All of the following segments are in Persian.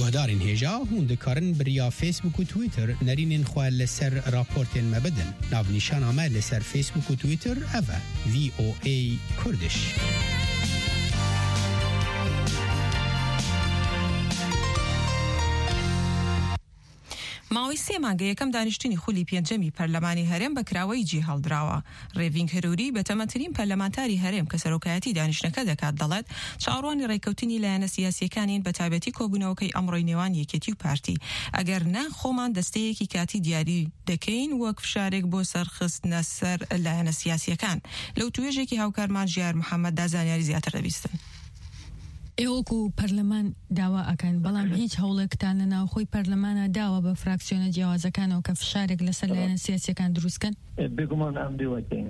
گهدارین هجا هون دکارن بریا فیسبوک و تویتر نرینین خواه لسر راپورتین مبدن ناو نشان آمه لسر فیسبوک و تویتر اوه VOA کردش. ماوەی سێ مانگە یەکەم دانیشتنی خولی پێنجەمی پەرلەمانی هەرێم بە کراوەی جێ هەڵدراوە. ڕێڤینگ هەروری بەتەمەنترین پەرلەمانتاری هەرێم کە سەرۆکایەتی دانیشتنەکە دەکات دەڵێت چاوەڕوانی ڕێکەوتنی لایەنە سیاسیەکانین بە تایبەتی کۆبوونەوەکەی ئەمڕۆی نێوان یەکێتی و پارتی. ئەگەر نا خۆمان دەستەیەکی کاتی دیاری دەکەین وەک فشارێک بۆ سەرخستنە سەر لایەنە سیاسیەکان. لەو توێژێکی هاوکارمان ژیار محەممەد دا زانیاری زیاتر دەبیستن. ئێوەکو پەرلەمان داوا ئەکەن بەڵام هیچ هەوڵێکتان لە ناوخۆی پەرلەمانە داوە بە فراکسیۆنە جیاوازەکانەوە کە فشارێک لەسەر لایەنە سیاسیەکان دروستکەن؟ بگومان ئەم دووەکەین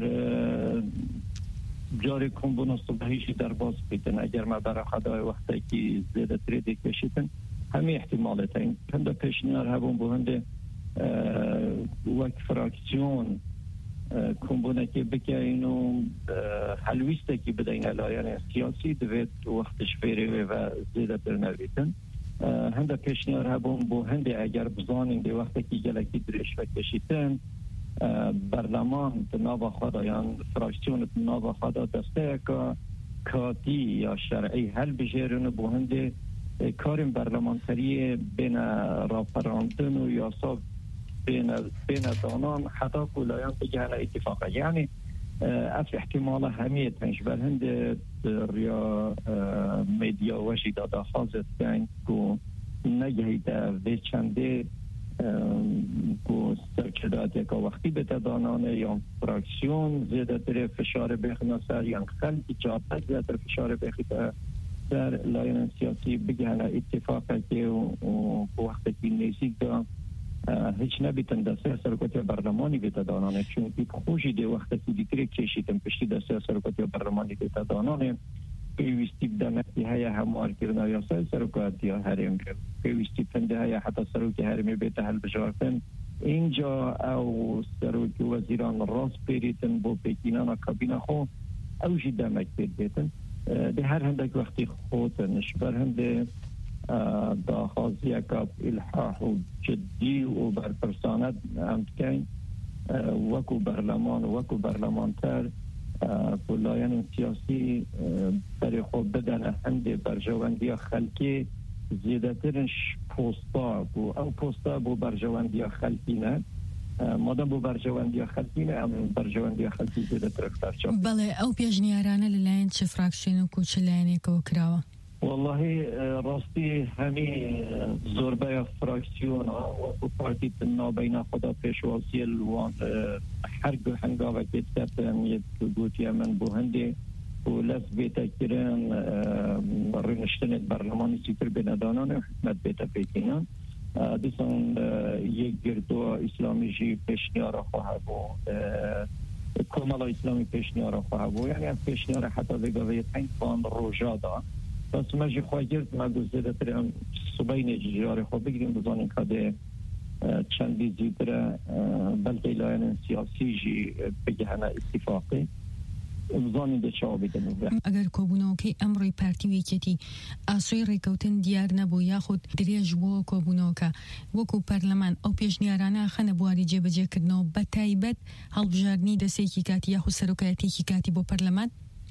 جارێک کۆمبوونە سوبحیشی دەرباز بکەن ئەگەر ما بەرەخەدای وەختێکی زێدەترێ دەکێشیتن هەمی احتیمالەتەین هەندە پێشنیار هەبوون بۆ هەندێ وەک فراکسیۆن کۆمبوونەکی بکەین و هەلویستێکی بدەین لە لایەنە سیاسی دەبێت وەختش فێرێ و زێدەتر نەبێتن هەندە پێشنیار هەبوون بۆ هەندێ ئەگەر بزانین دێ وەختێکی گەلێکی درێژ بکەشیتن بەرلەمان ناوە خۆدا یان فراکسیۆنت ناوە خۆدا دەستەیەکە کاتی یا شەرعی هەلبژێرن بۆ هەندێ کارین بەرلەمانتەریە بێنە ڕاپەڕاندن و یاسا بين دانان حتى كلهم بجهل اتفاقا يعني اف احتمال همية تنشبه هند ريا ميديا وشي دادا خازت كان كو نجهيد في چنده كو سرچدات يكا وقتي بتدانانه يان فراكسيون زيادة تر فشار بخنا سر يان خلق جاتا زيادة فشار بخنا سر لاين سياسي بجهل اتفاقا كي وقتی که نزدیک دا هیچ نبیتن دسته سرکوتی برلمانی بیت دانانه چون که خوشی دی وقتی که دیگری کشیدن پشتی دسته سرکوتی برلمانی بیت دانانه پیوستی بدمتی های هموار کردن یا سرکوتی هرم پیوستی پنده های حتی سرکوتی هرمی بیت حل بشارتن اینجا او سرکوتی وزیران راست پیریتن با پیکینان کابینه خو اوشی دمک بیتن ده هر هندک وقتی خودنش بر هنده داخازی اکاب الحاح و جدی و برپرسانت امتکین وکو برلمان وکو برلمانتر کلایان سیاسی برای خود بدن هنده برجواندی خلکی زیادترش پوستا بو او پوستا بو برجواندی خلکی نه مادام بو برجواندی خلکی نه ام برجواندی خلکی زیادتر اختار چا بله او پیجنیارانه للاین چه فراکشن و کوچه لاینه که وکراوه والله راستی همین زوربه فراکسیون و پارتی نابین خدا پیشواسی الوان هر هنگاوه که تبتن یک گوتی من بو هنده و لس بیتا کرن رنشتنت برلمانی سیتر بندانان حکمت بیتا پیکنان دیسان یک گردو اسلامی جی پیشنیار خواه بو کمال اسلامی پیشنیار خواه بو یعنی از پیشنیار حتی بگوه تنگفان روژا دا بس ما جی خواه گرد ما گذده تریم صبحین جیار خواه بگیریم بزانیم که چندی زیدره بلکه لاین سیاسی جی بگهنه اتفاقی بزانیم ده چه آبیدن اگر کۆبوونەوەکەی ئەمڕۆی پارتی وێکێتی ئاسۆی ڕێکەوتن دیار نەبوو یاخود درێژ بۆ کۆبوونەوەکە وەکو پەرلەمان ئەو پێشنیارانە خەنە بواری جێبەجێکردنەوە بە تایبەت هەڵبژاردننی دەسێکی کاتی یاخود سەرۆکایەتێکی کاتی بۆ پەرلەمان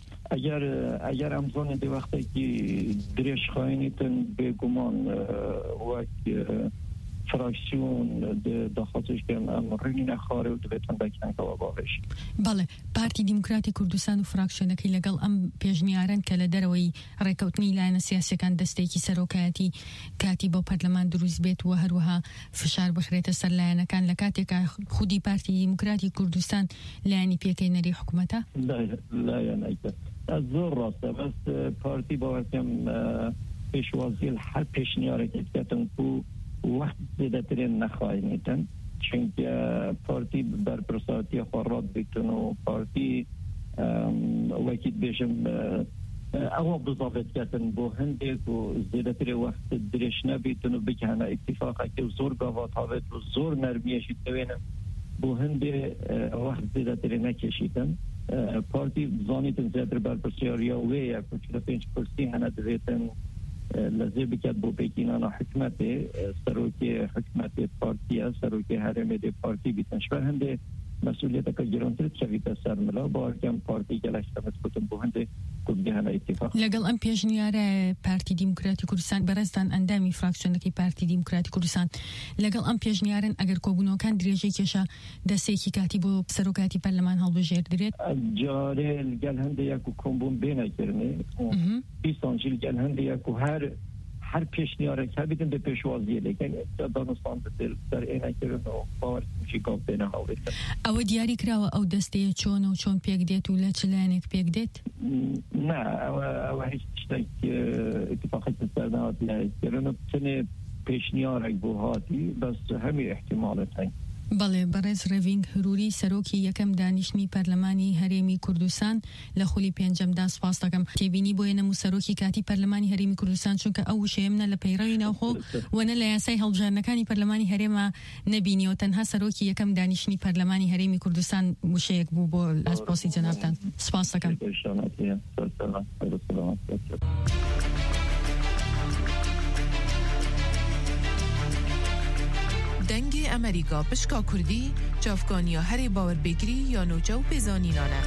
اگر امزان دی وقتی که درش خواهینیتن بگمان وقت فراکسیون داخلش که امرینی نخواره و دویتن بکنن که واباقش بله پارتی دیموکراتی کوردستان و فراکسیونەکەی لەگەڵ ئەم پێشنیاران کە لە دەرەوەی ڕێکەوتنی لایەنە سیاسیەکان دەستێکی سەرۆکایەتی کاتی بۆ پەرلەمان دروست بێت و هەروەها فشار بخرێتە سەر لایەنەکان لە کاتێکا خودی پارتی دیموکراتی کوردستان لایەنی پێکەی حکوومەتە لایەنەکە زۆر ڕاستە بەس پارتی باوەکەم پێشوازی هەر پێشنیارێکی بکەتن و وقت زیادترین نخواهیدن چونکه پارتی برپرساتی خوراد بیتون و پارتی وکیل بیشم اوا بضافت کردن با هنده و زیادتر وقت درش نبیتون و بکنه اتفاقه که زور گاوات هاوید و زور نرمیشید دوینم با هنده وقت زیادتر نکشیدن پارتی زانیتن زیادتر برپرسیاریا وی 45% هنه دویتن لازم بکات بو بگینانا حکمت سروکی حکمت پارتیا سروکی هرم دی پارتی بیتنش و هنده مسئولیت که جرانتر شوید سر ملا با کم پارتی گلشتمت کتن بو هنده کبگه اتفاق لەگەڵ ئەم پێشنیارە پارتی دیموکراتی کوردستان بەڕێزدان ئەندامی فراکسیۆنەکەی پارتی دیموکراتی کوردستان لەگەڵ ئەم پێشنیارن ئەگەر کۆبوونەوەکان درێژەی کێشە دەستێکی کاتی بۆ سەرۆکاتی پەرلەمان هەڵبژێردرێت جارێ گەل هەندێک و کۆمبوون بێنەکردنێ پیسانجیل گەل هەندێک و هر پیشنیارێک هەبیدن بە پێشوازیە لەکەن دانستان در ئێنەکردن و باوەرشی گاو بێنە هەڵێت ئەوە دیاری کراوە ئەو دەستەیە چۆن و چۆن پێک دێت و لە چ لایەنێک پێک دێت؟ نه ئەوە هیچ شتێک اتفاقەتی سەرنەهات لایەکردن و بتنێ پیشنیارێک بۆ هاتی بەس هەمی احتیمالت هەن بەڵێ بەڕێز ڕێڤینگ هەروری سەرۆکی یەکەم دانیشتنی پەرلەمانی هەرێمی کوردستان لە خولی پێنجەمدا سپاس دەکەم تێبینی بۆ نەموو سەرۆکی کاتی پەرلەمانی هەرێمی کوردستان چونکە ئەو وشەیەمنە لە پەیڕەوی ناوخۆ وەنە لە یاسای هەڵبژاردنەکانی پەرلەمانی هەرێمە نەبینیەوە تەنها سەرۆکی یەکەم دانیشتنی پەرلەمانی هەرێمی کوردستان وشەیەک بوو بۆ ئاسپۆسی جەنابتان سپاس دەکەم دنگ امریکا پشکا کردی چافکانیا هری باور بگری یا نوچه و پیزانینانه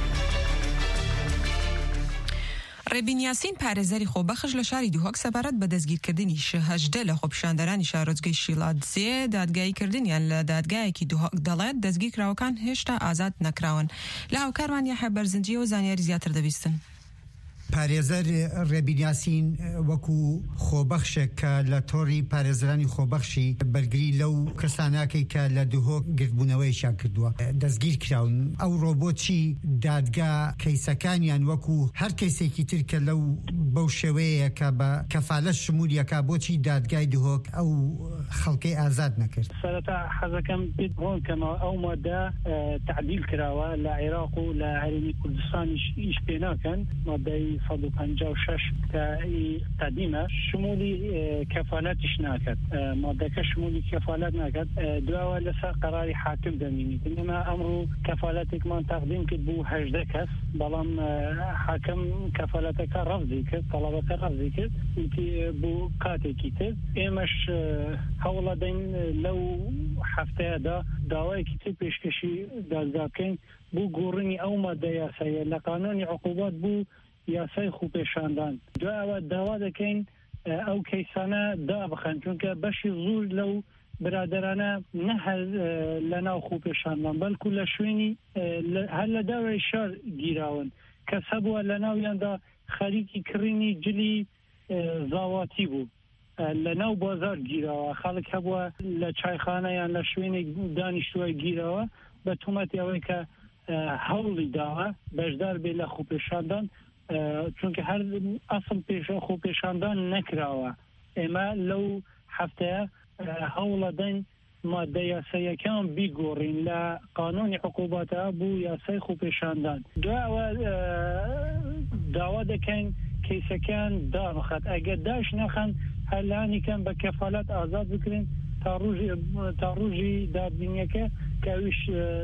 ڕێبین یاسین پارێزەری خۆبەخش لە شاری دووهۆک سەبارەت بە دەستگیرکردنی 18 لە خۆپیشاندەرانی شارۆچگەی شیڵاتزێ دادگاییکردنیان لە دادگایەکی دووهۆک دەڵێت دەستگیرکراوەکان هێشتا ئازاد نەکراون لە هاوکارمان یاحیا بەرزنجیە و زانیاری زیاتر دەبیستن. پارێزەر ڕێبین یاسین وەکو خۆبەخشێک کە لە تۆڕی پارێزرانی خۆبەخشی بەرگری لەو کەساناکەی کە لە دووهۆک گرتبوونەوەیشیان کردووە دەستگیر کراون ئەو ڕۆبۆچی دادگا کەیسەکانیان وەکو هەر کەیسێکی تر کە لەو بەو شێوەیە کە بە کەفالەت شمولیەکە بۆچی دادگای دووهۆک ئەو خەڵکەی ئازاد نەکرد. سەرەتا حەزەکەم بێت بۆن کەمەوە ئەو مادە تعدیل کراوە لە عێراق و لە هەرێمی کوردستانیش ئیش پێ ناکەن مادەی 156 قدیمه شمولی کفالتش ناکد ماده‌کە شمولی کفالت ناکد دواوە لەسەر قراری حاکم دەمینیت ئێمە ئەمڕۆ کەفالەتێکمان تەقدیم کرد بۆ 18 کەس بەڵام حاکم کەفالەتەکە ڕەفزی کرد تەڵەبەکە ڕەفزی کرد بۆ کاتێکی تر ئێمەش هەوڵ دەین لەو هەفتەیەدا داوایەکی تر پێشکەشی دادگا بکەین بۆ گۆڕینی ئەو مادە یاساییە لە قانونی عقوبات بوو یاسای خوپێشاندان دوایەوە داوا دەکەین ئەو کەیسانە دابخەن چونکە بەشی زۆر لەو برادرانە نەهەر لە ناو خوپێشاندان بەڵکو لە شوێنی هەر لە داوای شار گیراون کەس هەبووە لە ناویاندا خەریکی کڕینی جلی زاواتی بوو لە ناو بازار گیراوە خەڵک هەبووە لە چایخانەیان لە شوێنێک دانیشتووە گیراوە بە تومەتی ئەوەی کە هەوڵی داوە بەشدار بێ لە خوپێشاندان چونکە هەر ئەسڵ خۆپێشاندان نەکراوە ئێمە لەو هەفتەیە هەوڵە دەین مادە یاساییەکان بیگۆڕین لە قانونی عقوباتە بوو یاسای خۆپێشاندان دوایەوە داوا دەکەین کەیسەکان دابخات ئەگەر داش نەخەن هەرلانیکەن بە کەفالەت ئازاد بکرین تا ڕۆژی دادبینیەکە کە ئەویش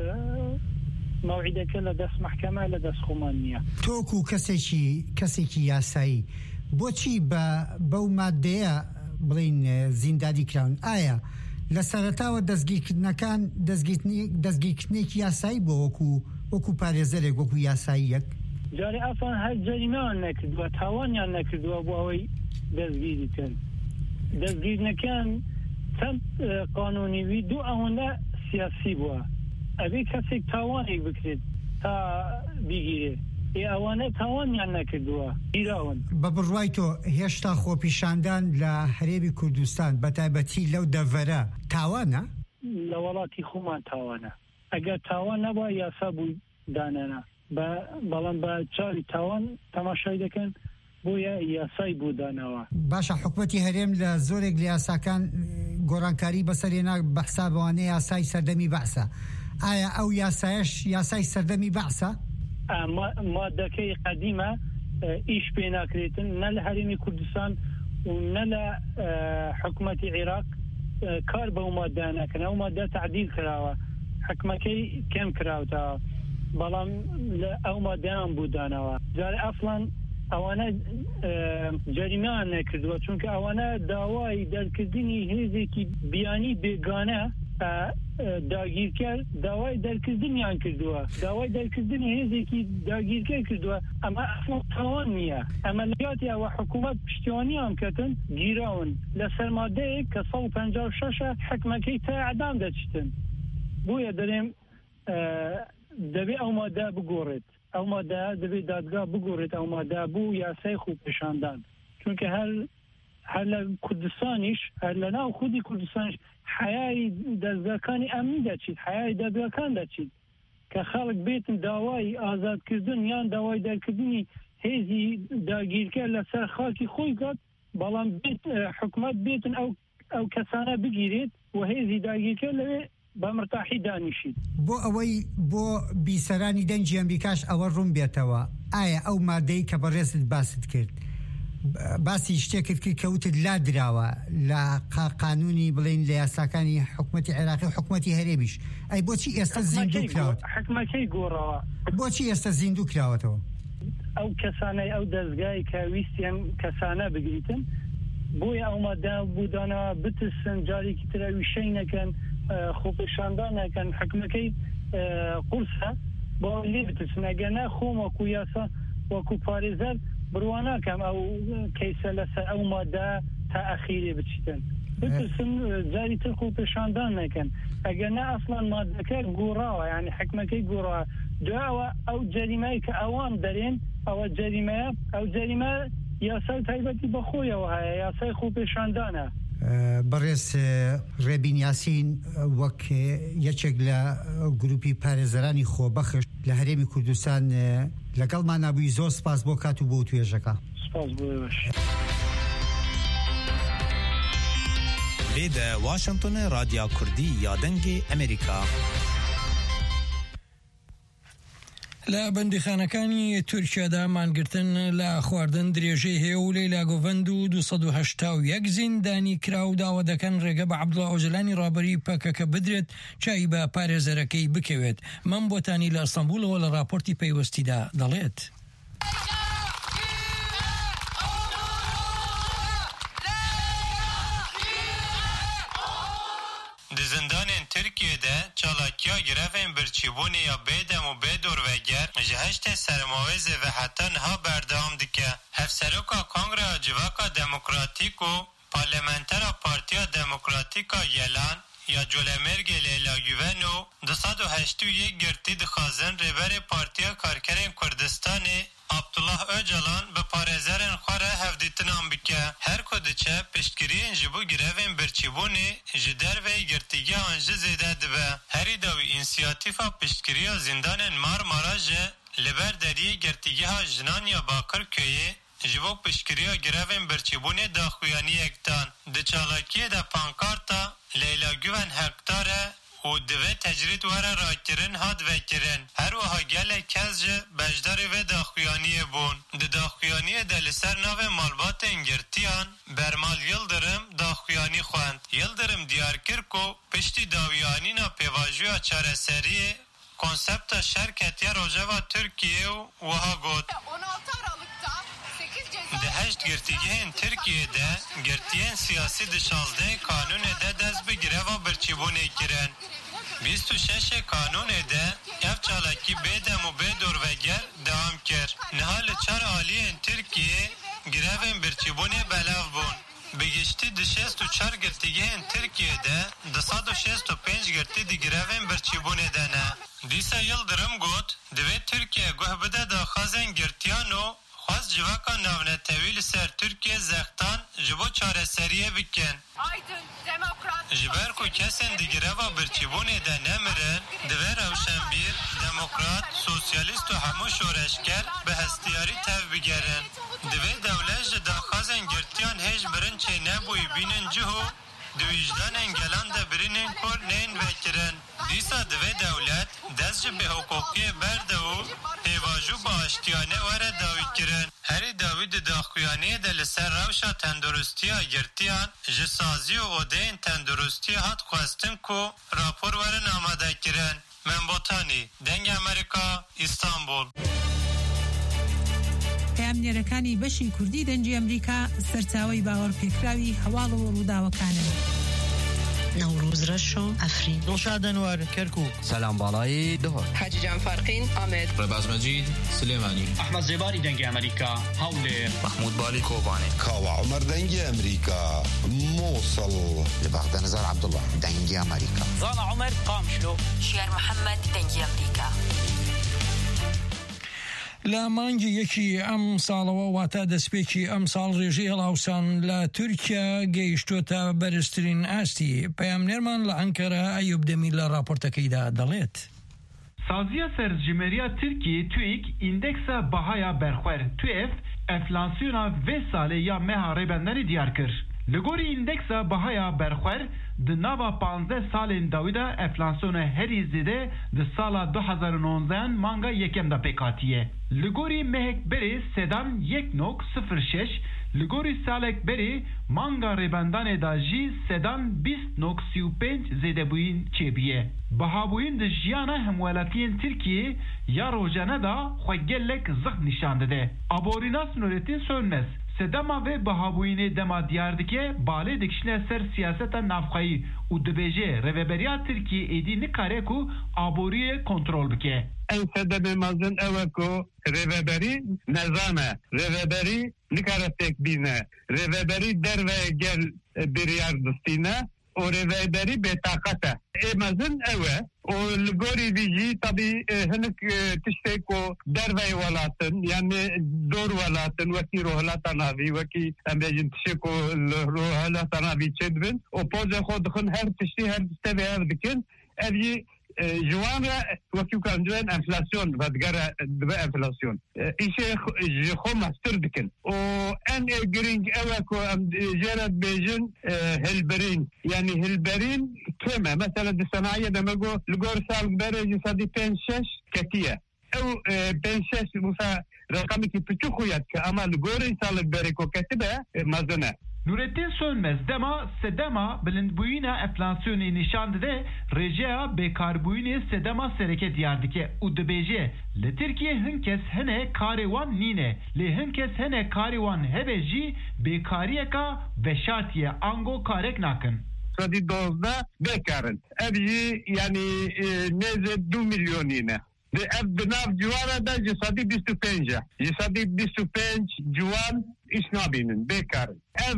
موعدەکە لە دەست محکەمە لە دەست خۆمان نییە. تۆکو کەسێکی یاسایی بۆچی بەو مادەیە بڵین زیندادی کراون ئایا لە سەرەتاوە دەستگیرکردنەکان دەستگیرکردنێکی یاسایی بۆ وەکو پارێزەرێک وەکو یاساییەک جارێ ئەفان هەر جەریمەیان نەکردووە تاوانیان نەکردووە بۆ ئەوەی دەستگیری کرد دەستگیرنەکان چەند قانونیوی دوو ئەوەندە سیاسی بووە ئەبێ کەسێک تاوانێک بکرێت تا بیگیرێ ئەوانە تاوانیان نەکردووە گیراون بە بڕوای تۆ هێشتا خۆپیشاندان لە هەرێمی کوردستان بە تایبەتی لەو دەڤەرە تاوانە؟ لە وڵاتی خۆمان تاوانە ئەگەر تاوان نەبووە یاسا بووی دانەنا بەڵام بە چاوی تاوان تەماشای دەکەن بۆیە یاسای بوو دانەوە باشە حکومەتی هەرێم لە زۆرێک لە یاساکان گۆڕانکاری بەسەرێنا بەحسا بەوانەیە یاسای سەردەمی بەعسە ئایا ئەو یاسای سەردەمی بەعسە؟ مادەکەی قەدیمە ئیش پێ ناکرێتن نە لە هەرێمی کوردستان و نە لە حکومەتی عێراق کار بەو مادە ناکەن ئەو مادە تعدیل کراوە حکمەکەی کەم کراوتەوە بەڵام ئەو مادەیان بوو دانەوە جارێ ئەفڵان ئەوانە جەریمەیان نەکردووە چونکە ئەوانە داوای دەرکردنی هێزێکی بیانی بێگانە داگیرکار داوای دەرکردنیان کردووە داوای دەرکردنی هێزێکی داگیرکار کردووە ئەمە تاوان نییە ئەمە لەگاتیەوە حکوومەت پشتیوانیان کردن گیراون لە سەرمادەیەک کە 156 حکمەکەی تا ئەعدام دەچتن بۆیە دەرێم دەبێ ئەو مادە بگۆڕێت ئەو مادە دەبێت دادگا بگۆڕێت ئەو مادە بوو یاسای خۆپێشاندان چونکە هەر لە کوردستانیش هەر لە ناو خودی کوردستانیش حیای دەستگاکانی ئەمنی دەچیت حیای دادگاکان دەچیت کە خەڵک بێتن داوای ئازادکردن یان داوای دەرکردنی هێزی داگیرکە لەسەر خاکی خۆی کات بەڵام حکومەت بێتن ئەو کەسانە بگیرێت و هێزی داگیرکە لەوێ بە مرتاحی دانیشید بۆ ئەوەی بۆ بیسەرانی دەنجی ئەمریکاش ئەوە ڕوون بێتەوە ئایا ئەو مادەی کە بەڕێزت باست کرد باسی شتێکت کرد کەوتت لا دراوە لە قانونی بڵین لە یاساکانی حکومەتی عێراقی و حکومەتی هەرێمیش ئەی بۆچی ئێستا زیندوو کراوە حکمەکەی گۆڕەوە بۆچی ئێستا زیندوو کراوەتەوە ئەو کەسانەی ئەو دەستگای کە ویستیان کەسانە بگریتن بۆیە ئەو مادە بودانە بترسن جارێکی ترە ویشەی نەکەن خۆپێشاندان نەکەن حکمەکەی قورسە بۆ لێ بترسن ئەگەر خۆم وەکو یاسا وەکو پارێزەر بڕواناکەم ئەو کەیسە لەسەر ئەو مادە تا ئەخیرێ بچیتن بترسن جاری تر خۆپێشاندان نەکەن ئەگەر نه ئەسڵان مادەکە گۆڕاوە یعنی حکمەکەی گۆڕاوە دوایەوە ئەو جەریمەی کە ئەوان دەرێن ئەوە جەریمەیە ئەو جەریمە یاسای تایبەتی بەخۆیەوە هەیە یاسای خۆپێشاندانە بەڕێز ڕێبین یاسین وەک یەکێک لە گروپی پارێزەرانی خۆبەخش لە هەرێمی کوردستان لەگەڵمان نبووی زۆر سپاس بۆ کات و بۆ توێژەکە سپاس بۆ لێدە واشنگتن رادیا کوردی یادەنگی ئەمریکا لە بەندیخانەکانی تورکیادا مانگرتن لە خواردن درێژەی هەیە و لەیلا گۆڤەند و 281 زیندانی کرا و داوا دەکەن ڕێگە بە عەبدوڵڵا ئۆجەلانی ڕابەری پەکەکە بدرێت چای بە پارێزەرەکەی بکەوێت مەم بۆتانی لە ئەستەمبولەوە لە راپۆرتی پەیوەستیدا دەڵێت. Dizindanên Tirkiyeyê çalakiya girevên birçîbûnê ya bêdem û bêdorveger ji heştê sermavêzê ve heta niha berdewam dike. Hevseroka Kongreya Civaka Demokratîk û Parlamentera Partiya Demokratîk a Yelan ya Colemêrgê Leyla Güven û 281 girtî dixwazin rêberê Partiya Karkerên Kurdistanê Abdullah Öcalan bi parêzerên xwe re hevdîtinan bike. Her ku diçe piştgiriyên ji bo girevên birçîbûnê ji dervê girtîgehan jî zêde dibe. Herî dawî însiyatîfa piştgiriya zindanên Marmara ji li ber deriyê girtîgeha Jinaniya Bakırköyê ji bo piştgiriya girevên birçîbûnê daxuyaniyek dan. Di çalakiyê de pankarta Leyla Güven hekdar e û divê tecrîd were rakirin hat vekirin. Her wiha gelek kes ji beşdarê vê daxuyaniyê bûn. Di daxuyaniyê de li ser navê malbatên girtiyan Bermal Yıldırım daxuyanî xwend. Yıldırım diyar kir ku piştî dawiyanîna pêvajoya çareseriyê konsepta şerketiya Rojava Tirkiye û wiha got. Di heşt girtîgehên Tirkiyeyê girtiyên siyasî di 16 kanûnê de dest bi gireva birçîbûnê kirin. 26 kanûnê de ev çalakî bêdem û bêdorveger dewam kir. Niha li 4 aliyên Tirkiyeyê girevên birçîbûnê belav bûn. Bi giştî di 64 girtîgehên Tirkiyeyê de 265 girtî di girevên birçîbûnê de ne. Dîsa Yıldırım got divê Tirkiye guh bide daxwazên girtiyan û xwaz civaka navnetewî li ser Tirkiye zextan ji bo çareseriyê bikin. Ji ber ku kesên di gireva birçîbûnê de nemirin, divê rewşenbîr, demokrat, sosyalîst û hemû şoreşger bi hestiyarî tev bigerin. Divê dewlet ji daxwazên girtiyan hêj birin çê nebûyî bînin cihû di wîjdanên gelan de birînên kor neyên vekirin. Dîsa divê dewlet dest ji bêhukukiyê berde û pêvajo bi aştiyane were dawî kirin. Herî dawî di daxuyaniyê de li ser rewşa tendurustiya girtiyan ji sazî û odeyên tendurustiyê hat xwestin ku rapor werin amadekirin. Membotani, Deng Amerika, İstanbul. ئەمنێرەکانی بەشی کوردی دەنجی ئەمریکا سەرچاوەی باوەڕپێکراوی هەواڵ و ڕووداوەکانن. نوروز رشو افرین دلشاد انور کرکوک سلام بالای دهر حاجی جان فارقین آمد رباز مجید سلیمانی احمد زباری دنگ امریکا حول محمود بالی کوبانی کاوا عمر دنگ امریکا موصل لبغداد نزار عبدالله دنگ امریکا زانا عمر قامشلو شير محمد دنگ امریکا لە مانگی یەکی ئەم ساڵەوە واتە دەستپێکی ئەم ساڵ ڕێژەی هەڵاوسان لە تورکیا گەیشتۆتە بەرزترین ئاستی. پەیامنێرمان لە ئەنکەرە ئەیوب دەمی لە راپۆرتەکەیدا دەڵێت. سازیا سەرنجمێریya Tirkiye TÜİK îndeksa bahaya berxwer TÜEF enflasyona vê salê ya meha rêbendanê diyar kir. Li gorî îndeksa bahaya berxwer di nava 15 salên dawî de enflasyona herî zêde di sala 2019 manga yekem da pêk hatiye. Li gorî mehek berê sedan 1.06, li gorî salek berê manga rêbendanê da jî sedan 20.35 zêdebûyîn çêbiye. Bihabûyîn di jiyana hemwelatiyên Tirkiye ya rojane da xwe gelek zix nîşan dide. Aborîna Nurettin Sönmez sedema ve bihabûyînê dema diyar dike balê dikişine ser siyaseta navxeyî û dibêje rêveberiya Tirkiye êdî nikare ku aboriyê kontrol bike. Ew sedemê mezin ew e ku rêveberî nezame, rêveberî nikare têk bîne, rêveberî derve gel biryar distîne û rêveberî bêtaqet e. Ê mezin ew e û li gorî vî jî tabî hinek tiştê ku derveyê welatin yani dor welatin wekî rohilata navî wekî em bêjin tişê ku li rohilata navî çê dibin û pozê xwe dixin her tiştî her tevê ev dikin ev jî جوان وكيو كان جوان انفلاسيون بدغرا دبا انفلاسيون ايشي جي خو ماستر دكن او ان جرينج اوكو جرد بيجن هلبرين يعني هلبرين كما مثلا الصناعيه دمجو لغور سال برج صدي 5 كتيه او 5 مسا رقمي كي بتشوخيات اما لغور سال بريكو كتبه مازنه Nurettin Sönmez dema sedema bilindbûyîna enflasyonê nîşan dide rêjeya bêkarbûyînê sedema sereke diyar dike û dibêje li Tirkiye hin kes hene karê wan nîne lê hin kes hene karê wan hebe jî bêkariyeka veşartiye ango karek nakin. Sadî dozda bêkarin. Ev jî yani nêzê 2 milyon îne. Ev bi nav civara da ji sadî 25 e. Ji sadî 25 ciwan iş nabînin bêkarin. Ev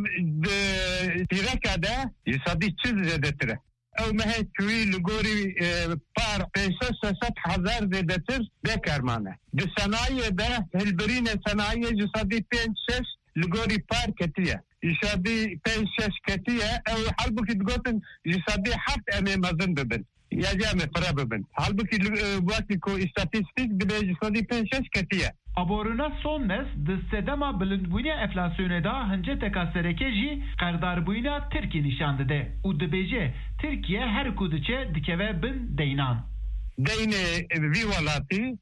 pîreka de ji sadî 40 zêdetir e. Ew mehe çûyî li gorî par 500 hezar zêdetir bêkarman e. Di senayê de hilbirînê senayê ji sadî 5-6 li gorî par ketiye. Ji sadî 5-6 ketiye ew halbuki digotin ji sadî 7 em ê mezin bibin. Yacame para bibin. Halbuki vakti ku istatistik dibêje sadî 5-6 ketiye. Aboruna Sönmez di sedema bilindbûniya enflasyonê da hinceteka sereke jî qerdarbûyîna Tirkiye nîşan dide û dibêje Tirkiye her ku diçe dikeve bin deynan. Deynê vî welatî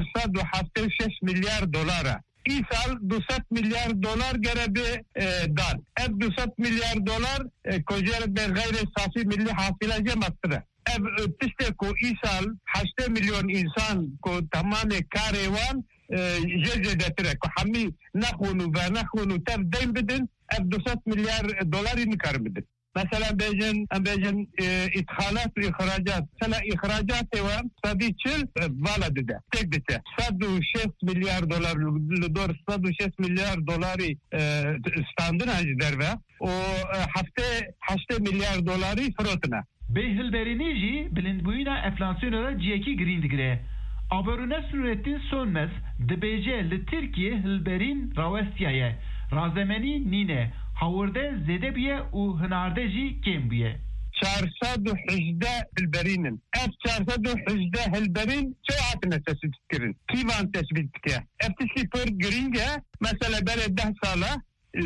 476 milyar dolar e. İsal 200 milyar dolar gerebe dan. Ev 200 milyar dolar kojer be gayri safi milli hasıla cemattıra. Ev tişte ku isal 8 milyon insan ku tamamı karevan jezedetire ku hami nakhunu ve nakhunu tev deyn bidin ev 200 milyar doları nikar bidin. Mesela bejin ithalat ve ihracat. Mesela ihracat ve sadî 40 vala dide. Tek dide. 106 milyar dolar dor 106 milyar doları standın hacı derve. O hafta 8 milyar doları frotuna. Beyhilberini jî bilindbûyîna enflasyonera ciyekî girîn digire. Aborûne Nurettin Sönmez dibêje li Tirkiye hilberîn rawestiyaye. Razemenî nîne. Hawurde zêde biye û hinarde jî kêm biye. 418 hilberînin. Ev 418 hilberîn çi hatine tespit kirin. Kîvan tespit dike. Ev tişkî pir girîng e. Mesela berê 10 sala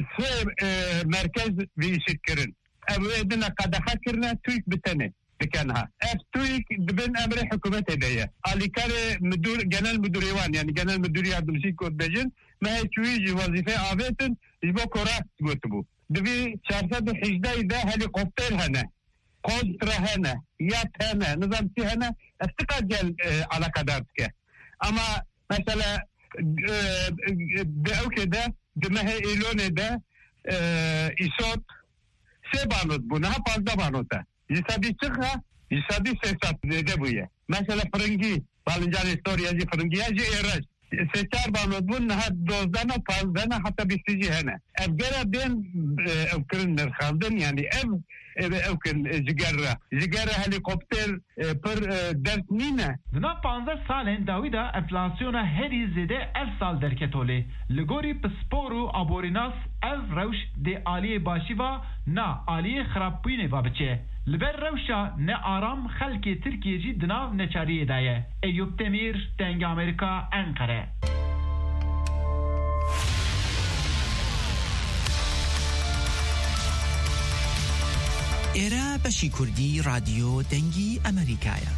merkez vî îşit kirin. Ev edine qedexe kirine TÜİK bitene dikenha. Ev TÜİK dibin emre hükümet edeye. Alikare müdür, genel müdürîvan yani genel müdür yardımcı kodbejin mehe TÜİK vazife avetin jibo korat gotubu. Dibi 418 de helikopter hene. Kontra hene. Yat hene. Nizamsi hene. Estika gel alakadar tike. Ama mesela بأوكي ده دمه إيلون ده إيسوت سبانوت بنا فازدا بانوتا يسادي شخها يسادي سيسات دبوية مثلا فرنجي بالنجار إستوريا جي فرنجي جي إيراج سيسار بانوت بنا دوزدانا فازدانا حتى بيسيجي هنا أبقرا بين أوكرن نرخاندن يعني اوكن جگره هلیکوپتر پر درس نینه دنا 15 سالن داویدا انفلاسیونا هری زده اف سال درکتوله لگوری پسپور و ابوریناس اف روش ده عالی باشیوا نا عالی خرابوینه و بچه لبر روشا نه آرام خلک ترکیه جی دناو نچاریه دایه ایوب تمیر دنگ امریکا انقره ئێرە بەشی کوردی رادیۆ دەنگی ئەمریکایە.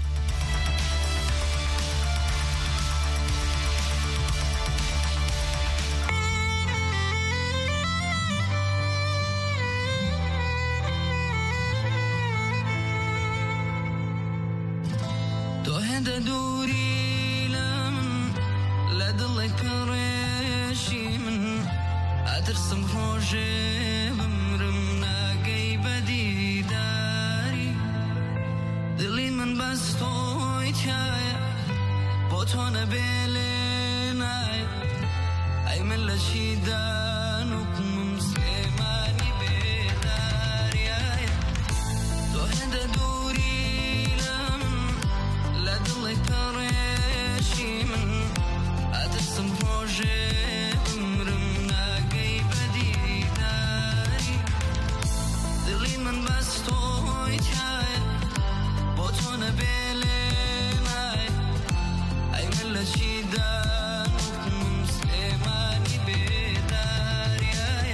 تۆ هێندە دووری لە من لە دڵی پڕێشی من ئەترسم ڕۆژێ بمرم ناگەی بەدیداری دڵی من بەس تۆی تایە بۆ تۆ نەبێ لێ نایە ئەی من لە چی دانوکمم سلێمانی بێداریایە تۆ هێندە دووری لە من لە دڵی پەڕێشی من ئەترسم ڕۆژێ بمرم ناگەی بەدیداری دڵی من بەس تۆی تایە بۆ تۆ نەبێ لێ نایە ئەی من لە چی دانوکمم سلێمانی بێداریایە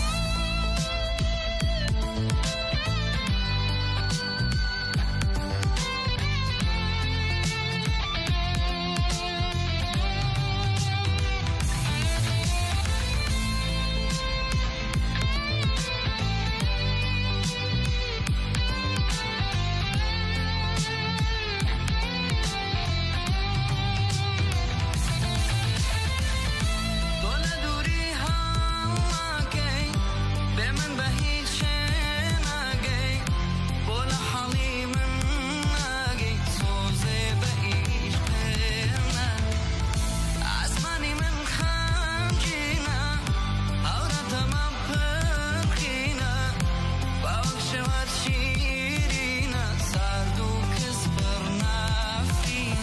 تۆ لە دووری هەڵناکەی بێ من بە هیچ شێ ناگەی بۆ لە حەڵی من ناگەی سۆزێ بە ئیش پێنا ئاسمانی من خەمگینە هەورەتەمە پڕخینە باوەک شەوەت شیرینە سارد و کەس بەڕنافرین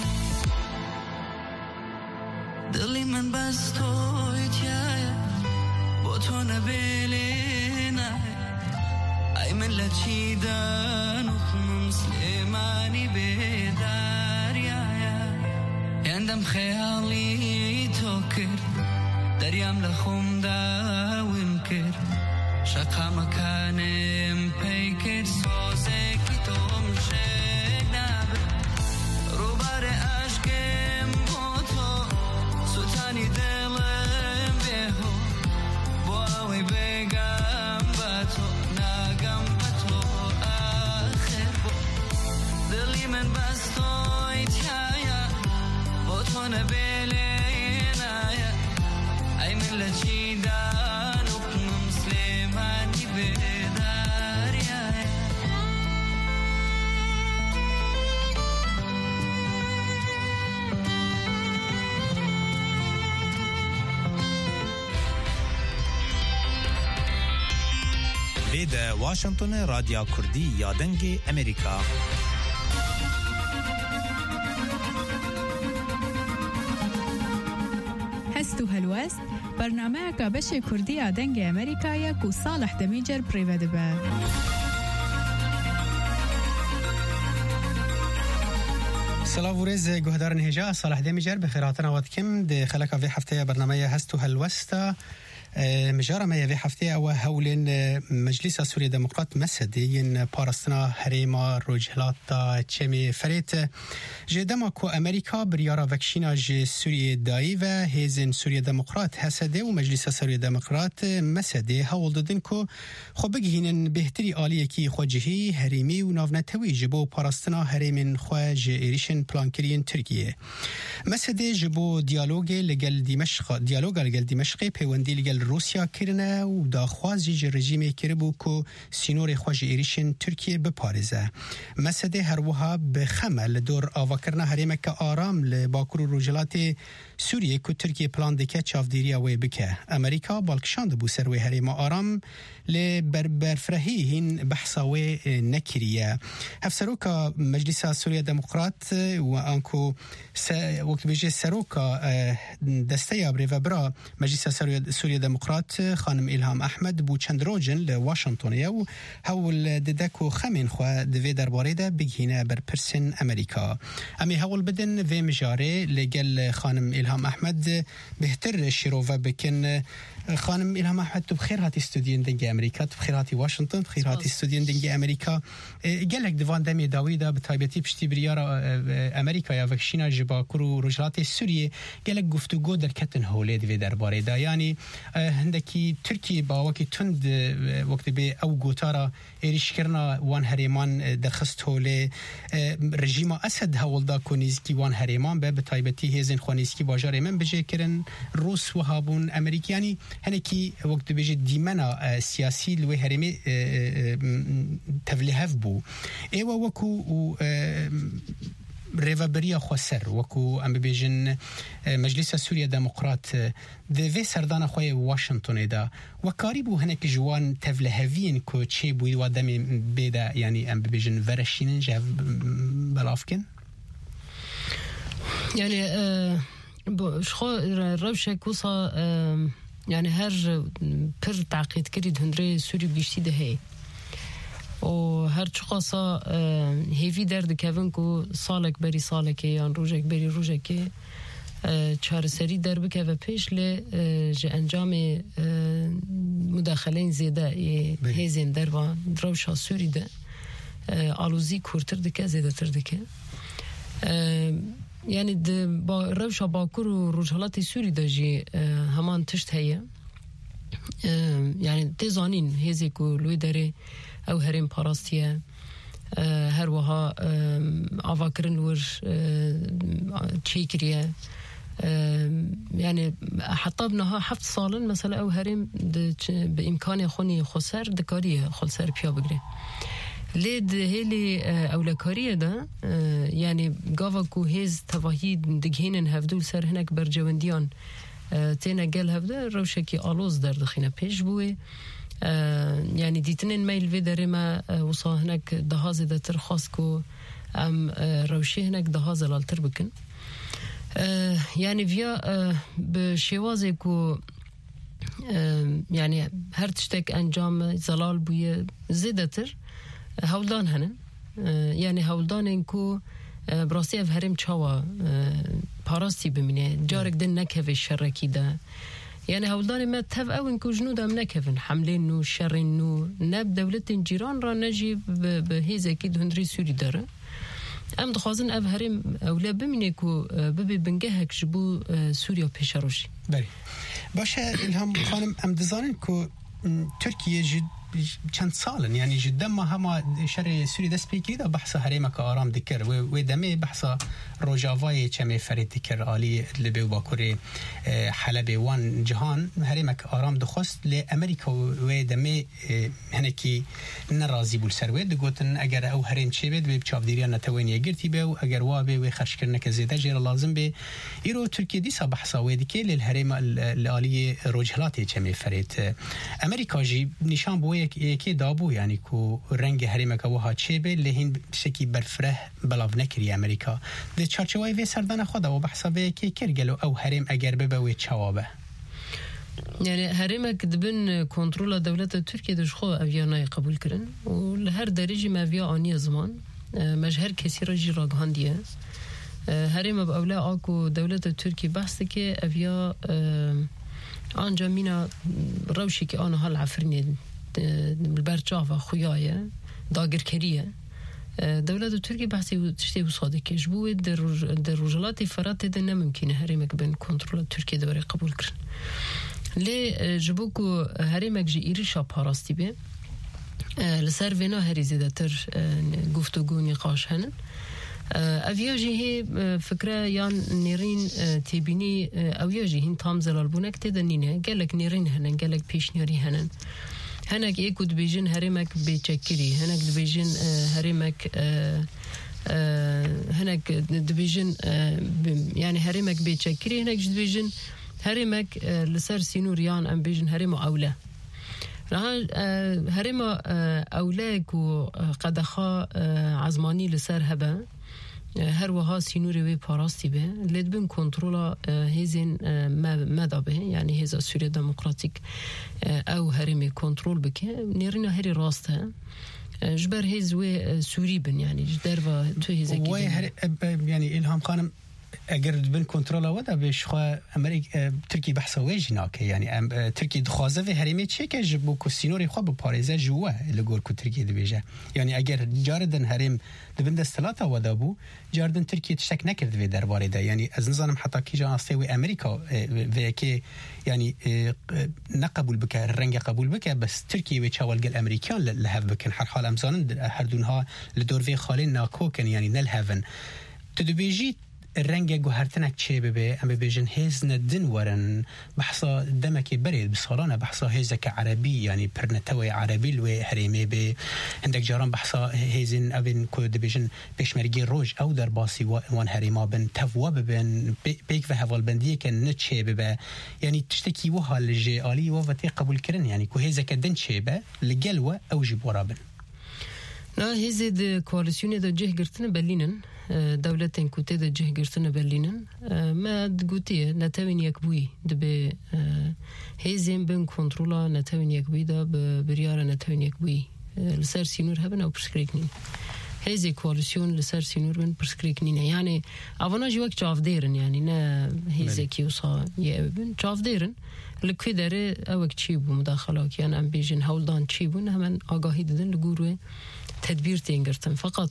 دڵی من بەس تۆی تایە بۆ تۆ نەبێ لێ نایە ئەی من لە چی دانوکمم سلێمانی بێداریایە هێندەم خەیاڵی تۆ کرد دەریام لە خۆمدا وم کرد شەقامەکانم پەی کرد سۆزێکی تۆم شێک نابێت ڕووبارێ ئاشکێم بۆ تۆ سوتانی دڵم بێهۆ بۆ ئەوەی بێگام بە تۆ ناگەم بە تۆ ئاخر بۆ دڵی من بەس تۆی تایە بۆ تۆ نەبێ لێ نایە ئەی من لە چی دانوکمم سلێمانی بێداریایە لێدە واشنگتن رادیا کوردی یا دەنگی ئەمریکا. هەست و هەلوەست بەرنامەیەکە بەشێ کوردی یا دەنگی ئەمریکایەک و ساڵح دەمیجەر پڕێوە دەبە. سلام و ریز گوهدارن هجا صالح دمیجر بخیراتنا واتکم ده خلقا وی هفته برنامه هست و هلوستا مجارة ما يبي حفتي أو هولين مجلس سوريا ديمقراط مسدين بارستنا هريما روجهلات تشمي فريت جدما كو أمريكا بريارا فاكشينا جي سوريا دايفا هيزن سوريا ديمقراط هسده ومجلس سوريا ديمقراط مسده هول ددن كو خبجهن بهتري آلية كي خواجهي هريمي ونافنتوي جبو بارستنا هريمن خواج إيريشن بلانكرين تركيا مسده جبو ديالوج لجل دمشق ديالوج لجل دمشق بيوندي لجل روسيا كرنا و داخوازی رژیم کربو کو سینور خواج ایریشن ترکیه بپارزه مسده هر وها بخمل دور آواکرنا هریمک آرام لباکور روجلات سوریه کو ترکیه پلان دکه چافدیریا وی بکه امریکا بالکشاند بو سروی هریم آرام لبرفرهی هین بحثاوی نکریه هفسروکا مجلس سوریا دموکرات و انکو وقت بیجه سروکا دسته ابری و برا مجلس سوریا دموکرات خانم إلهام أحمد بو چند روجن لواشنطنية و هول ددكو خمين خوا دوی درباره ده بگهینه بر پرسن امریکا امی هول بدن وی مجاره لگل خانم إلهام أحمد بهتر شروفه بکن خانم إلهام أحمد تو بخير هاتي استوديون دنجي أمريكا تو بخير هاتي واشنطن بخير هاتي استوديون دنجي أمريكا قالك دفان دمي داويدا بتايبتي بشتي بريارة أمريكا يا فكشينا جبا كرو رجلات السورية قالك گفتگو در كتن هولي دوی درباره دا يعني هندكي تركي باوكي تند وقت بي او گوتارا ايريش کرنا وان هريمان درخست هولي رژيم اسد هول دا كونيزكي وان هريمان بتايبتي هيزن خوانيزكي باجار من بجي کرن روس وهابون أمريكي يعني هنكي وقت بيجي ديمنا سياسي لوي هرمي تفليهف بو ايوا وكو ريفابريا خسر وكو ام بيجن مجلس سوريا ديمقراط دفي سردان خوي واشنطن دا وقريبو هنك جوان تفلهفين كو تشي بو ودمي بيدا يعني ام بيجن فرشين جاف بلافكن يعني شخو روشه كوصا يعني هر پر تعقيد كريد هندري سوري بيشتي ده هي و هر چقاسا هیوی درد کهون کو سالک بری سالکه یا روزک بری روزکه چهار سری در بکه و پیش ل ج انجام مداخلین زیاده هزین در و دروشا سوری ده آلوزی کورتر دکه زیاده تر دکه يعني با روشا باکور و روجهالات سوری ده جی همان تشت هیه يعني تزانين هزي کو لوی داره او هرم پاراستیه هر وها آواکرن ور چیکریه يعني حتى بنها 7 سالن مثلا او هرم بامكان خوني خسر دكاريه خلسر بيا بگره لید هلی اولکاریه ده يعني گاوا کو هز تواهی دگهینن هفدول سر هنک برجوندیان تینا گل هفده روشکی آلوز در دخینه پیش بوه يعني ديتنين ميل في درما وصا هناك دهاز ده ترخص كو ام روشي هناك دهاز لالتر بكن يعني فيا بشوازي كو يعني هر تشتك انجام زلال بويه زيدتر هولدان هنن يعني هولدان انكو براسي اف هرم چاوا پاراستی بمینه جارك دن نكه الشركي ده يعني هولدان ما تهف او انكو جنود ام نكفن حملين نو شرين نو ناب دولة جيران را نجي بهيز اكيد هندري سوري داره ام دخوازن اف هرم اولا بمينيكو ببي بنجهك جبو سوريا بيشاروشي بلي باشا الهام خانم ام دزانن كو تركيا جد چند سالن يعني جدا ما هما شر سوري دست بيكري ده بحث هريمك آرام دكر ودمي بحث روجافاي چمي فريد دكر آلي اللي بيو باكوري حلب وان جهان هريمك آرام دخست لأمريكا ودمي هنكي نرازي بول سروي دقوتن اگر او هرين چه بيد بيبچاف ديريا نتوين يگرتي بيو اگر وابي وخرش کرنك زيده جير لازم بي ايرو تركيا ديسا بحثا ويدكي للهريم الآلي روجهلاتي چمي فريد امريكا جي نشان بوي یکی دابو یعنی کو رنگ هریمک وها چه به لهین شکی برفره بلاو نکری امریکا د چارچوبای و سردان خود و بحث به کی کرگلو او هریم اگر به و چوابه يعني هرمك دبن كنترول دولة تركيا دشخو أفيانا قبول كرن ولهر درجة ما فيها آنية زمان مجهر كثير رجي راقهاندية هرم بأولا آكو دولة تركيا بحث كي أفيا آنجا مینا روشی که آنها العفرینی بالبرجافة خویایه داگرکریه دولت ترکیه بحثی تشتی و صادقش بود در رجالات فرات ده نممکنه هریمک بین کنترل ترکیه دوباره قبول کرد لی جبوکو هریمک جی ایریشا پاراستی به لسر وینا هری زیده تر گفتگو نقاش هنن اویاجی هی فکره یان نیرین تیبینی اویاجی هین تام زلال بونک تیدنینه گلک نیرین هنن گلک پیشنیاری هنن هنگ ایکود بیجن هریمک بیچکری هنگ بیجن هریمک هنگ بیجن یعنی هریمک بیچکری هنگ بیجن هریمک لسر سینوریان ام بیجن هریم اوله هریم اوله کو قدخا عزمانی لسر هبه هر وها سینوری وی پاراستی به لدبن کنترولا هزین مدابه یعنی هزا سوریه دموکراتیک او هرمی کنترول بکه نیرین هری راسته جبر هز و سوری بن یعنی جدر و تو هزا کی یعنی الهام خانم اگر بن کنترل ودا بش خو امریکا ترکیه بحث وجنا که یعنی ترکیه دخوازه و هریمه چه که جبو کو سینوری خو به پاریزه جوا لگور کو ترکیه دبیجه یعنی اگر جاردن هریم دبن دستلاتا ودا بو جاردن ترکیه تشک نکرد و درباره ده یعنی از نظرم حتی کی جان است و امریکا و که یعنی نقبول بک رنگ قبول بک بس ترکیه و چوالگل امریکان لهف بکن هر حال امزان هر دونها لدور خالین ناکوکن یعنی نلهفن تدبیجی الرنجة جوهرتنك شيء ببي أم بيجن هز ندن ورن بحصة دمك بريد بصالنا بحصة هزك عربي يعني برنتوي عربي لو هريمي بي عندك جاران بحصة هزين أبن كود بيجن بيشمرجي روج أو در باسي وان هريما بن تفوا ببن بيك في هفال بندية كان نتشي ببا يعني تشتكي وها للجالي وفتي قبول كرن يعني كو هزك دن شيء ببا لجلوة أو جبورابن لا هزد كواليسيون دا جه قرتنا بلينن دولتين كوتي دا جه قرتنا بلينن ما تقوتيه نتاوين يكبوي دبي هزين بن كنترولا نتاوين يكبوي دا بريارة نتاوين يكبوي لسر سينور هبن أو برسكريكنين هزي كواليسيون لسر سينور بن برسكريكنين يعني أفنا جواك جاف ديرن يعني نا هزي كيوصا يأبن جاف ديرن لكي داره اوك چيبو مداخلاك يعني ام بيجن هولدان چيبو نهمن آگاهي ددن لگوروه تدبير تنگرتن فقط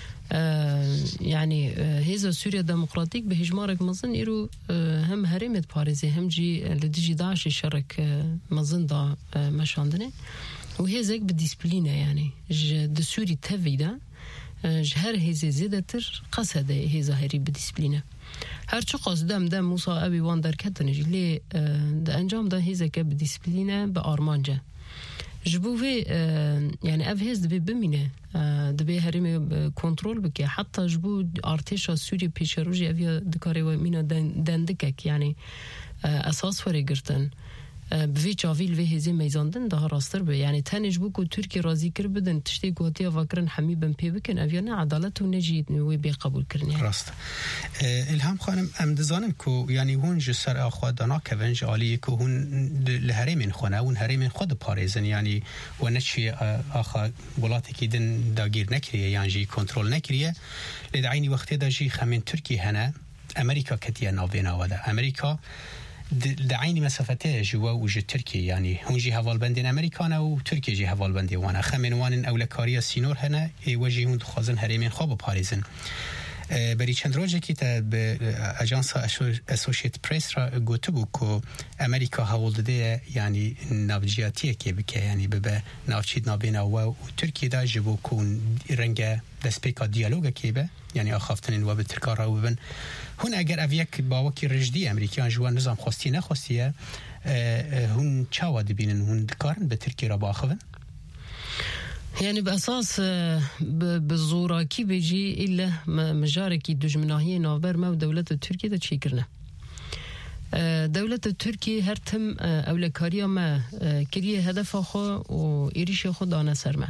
يعني هزا سوريا ديمقراطيك بهجمارك مظن إيرو هم هرمت باريزي هم جي لديجي داعش الشرك مظن دا مشاندنه وهزاك بديسبلينه يعني دسوري تفيدا جهر هزا زيدتر قصده هزا هري بديسبلينه هرچه قصدم دم موسى أبي وان در کتنجی لی ده انجام ده هیزه که به دیسپلینه به آرمانجه جبوه يعني أفهز دبي بمينه دبي هرمي كنترول بك حتى جبو ارتشا سوري بيشروجي أفيا دكاري ومينا دندكك يعني أساس فري قرتن بوی چاویل وی هزی میزاندن ده راستر به یعنی تنج بو کو ترکی راضی کر بدن تشتی گوتی فکرن حمی بن پی بکن اویانه عدالت و نجید وی بی قبول کرن یعنی راست الهام خانم ام دزانم کو یعنی هون جسر اخوا دانا کونج عالی کو هون لهریم خونه اون هریم خود پاریزن یعنی و نچی اخا ولاتی کی دن داگیر نکریه یعنی جی کنترل نکریه لدعینی وقتی دا جی خمین ترکی هنه امریکا کتیه ناوینا وده امریکا دعيني مسافته جوا وجه تركيا يعني هون جي هوالبندين أمريكانا وتركيا جي هوالبندي وانا خمن وان أولكاريا سينور هنا وجي هون دخازن هريمين خواب باريزن بری چند روزی که به اجانس اسوسییت پرس را گفته بود که امریکا حول داده یعنی نوجیاتیه که بکه یعنی به نوچید نابینا و ترکیه دا جبو کن رنگ دسپیکا دیالوگه که به یعنی آخافتن و به ترکار را ببن هون اگر اویک باوکی رجدی امریکیان جوان نظام خواستی نخواستیه هون چاوا دبینن هون دکارن به ترکیه را باخون يعني بأساس بالزوراكي بيجي إلا مجاركي دجمناهية نوبر ما ودولة تركيا دا تشيكرنا دولة تركيا هرتم أولكاريا ما كريه هدف خو وإيريش خو دانا سرما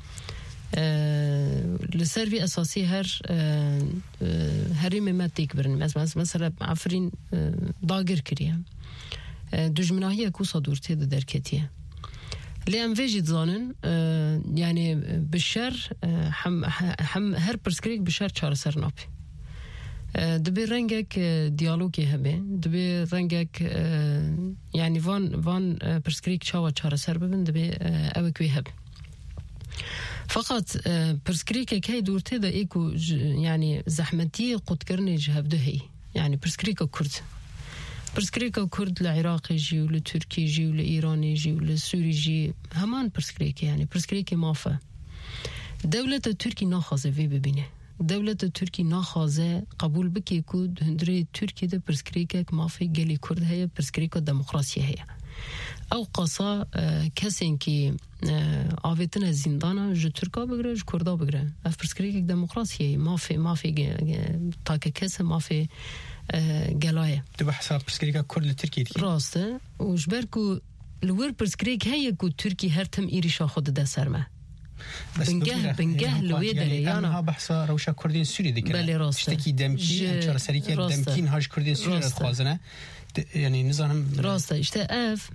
لسروي أساسي هرمي ما تكبرن مثلا عفرين داغر كريه دجمناهية كوسا دورتي دا دركتيه لأن فيجي زانن يعني بالشر هم هر برسكريك بالشر چهار سر نابي دبي رنگك ديالوگي هبه دبي رنگك يعني وان برسكريك چاوا چاره سر ببن دبي اوكوي هب فقط برسكريك هي دورته دا ايكو يعني زحمتي قد كرني جهبده هي يعني برسكريك كرد برسكريك كرد لعراقي جي ولتركي جي ولإيراني جي ولسوري جي همان برسكريك يعني برسكريك مافا دولة التركي ناخذ في ببينه دولة التركي ناخذ قبول بكي كود هندري تركي ده برسكريكك مافي قالي كرد هي برسكريك الديمقراطية هي او قصا کسین که آویتن زندانا جو ترکا بگره جو کردا بگره اف برسکریک دموکراسی مافی تاک کس مافی گلایه تو بحثا برسکریک کرد لترکی راسته و جبر کو لور برسکریک هی کو ترکی هر تم ایریشا خود ده سرمه بنجه لوی داره یعنی ها بحثا روشا کردین سوری دکره شتکی دمکی چرا سریکی دمکین هاش کردین سوری را خوازنه يعني نظام راسته اشتا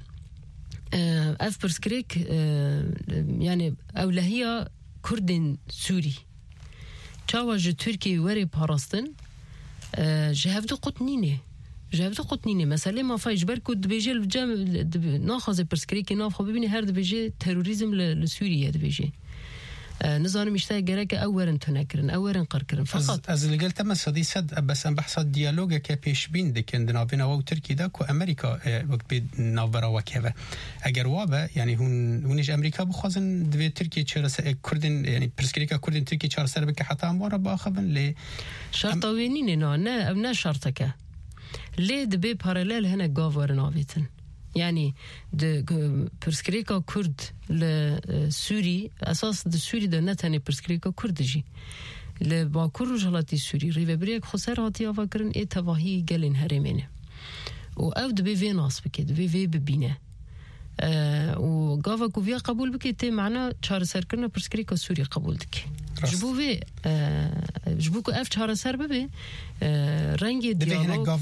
اف برسكريك يعني اولهيه كردن سوري تشاوج تركي وري باراستن جهبدو قطنينه مثلا ما فايج بركو دبيجي الجام ناخذ برسكريك ناخذ ببيني هر دبيجي تيروريزم لسوريا دبيجي نظام مشتاق جرك أولاً تنكرن أولاً قركرن فقط از اللي قلت مثلا دي صد بس أنا بحث الديالوج كبيش بين ده كان دنابنا وتركي ده كأمريكا وقت بنافرا وكذا أجر وابا يعني هونش أمريكا بخوازن دبي تركي شرس كردن يعني برسكريكا كردن تركي شرس سربك حتى أمورا باخبن ل شرط وينين نا شرطك ليه دبي بارلل هنا جافور نافيتن يعني د برسكريكا كرد لسوري اساس د سوري د نتاني برسكريكا كردجي لباكور رجالاتي سوري ريفبريك خسر هاتي افكرن اي تواهي قالن هرمينه و او د بي في ناس بكي د بي في ببينه و غافا كوفيا قبول بكي تي معنا چار سر كرنا برسكريكا سوري قبول دكي جبوكو اف چار سر ببي رنگ ديالوگ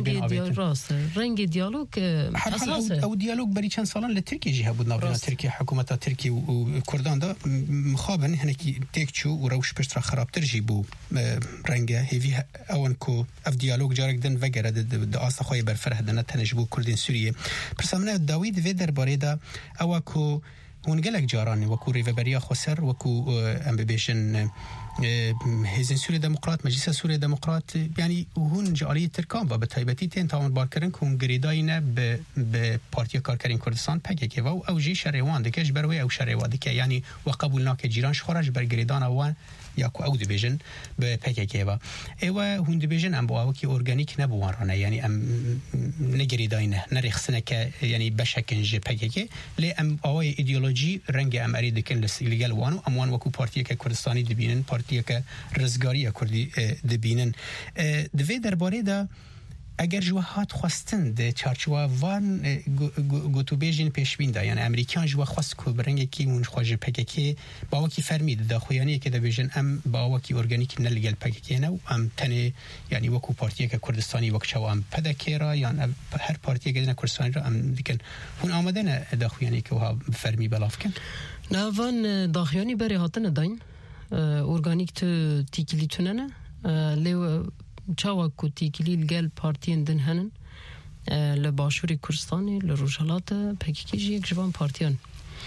رنگ ديالوگ او ديالوگ بري چند سالان لتركي جهه بود ناونا تركي حكومه تركي و كردان دا مخابن هنكي تكچو و روش پشترا خرابتر جيبو رنگ هيفي اون كو اف ديالوگ جارك دن وگره د اصل خوي برفره دنا تنجبو كردين سوريه برسامنا داوود و درباره دا او كو هون گلک جارانی وکو ریوبریا خسر وکو ام بيشن حزب سوری دموکرات مجلس سوری دموکرات یعنی هون جاری ترکان و به تایبتی تن تاون بارکرن کون گریداینه به پارتی کارکرین کردستان پگه و او جی شریوان دکش بروی او شریوان دکه یعنی و قبول ناک جیران خارج بر گریدان اوان یا کو او دیویژن به پگه و ایوا هون دیویژن ام با کی ارگانیک نبوان رانه یعنی ام نگریداینه نرخصنه که یعنی بشکن ج پگه لی ام اوای ایدئولوژی رنگ امری دکن لسیلگل وانو اموان وکو پارتی کردستانی دبینن پارتی که رزگاری کردی دبینن دوی درباره دا اگر جوهات خواستن ده چارچوه وان گوتو بیجین پیشبین ده یعنی امریکان جوه خواست که برنگه که اون خواجه پکه با وکی فرمید ده خویانی که ده بیجن ام با وکی ارگانیک نلگل پکه نو ام تنه یعنی وکو پارتی که کردستانی وک چوا ام پدکه را یعنی هر پارتی که ده کردستانی را ام دیکن هون آمده نه ده خویانی که وها فرمی بلاف کن نه وان داخیانی بری هاتن داین ارگانیک تو تیکلی توننه لیو چاوا کو تیکلی الگل پارتین دن هنن لباشوری کردستانی لروجالات پکیکی یک جوان پارتیان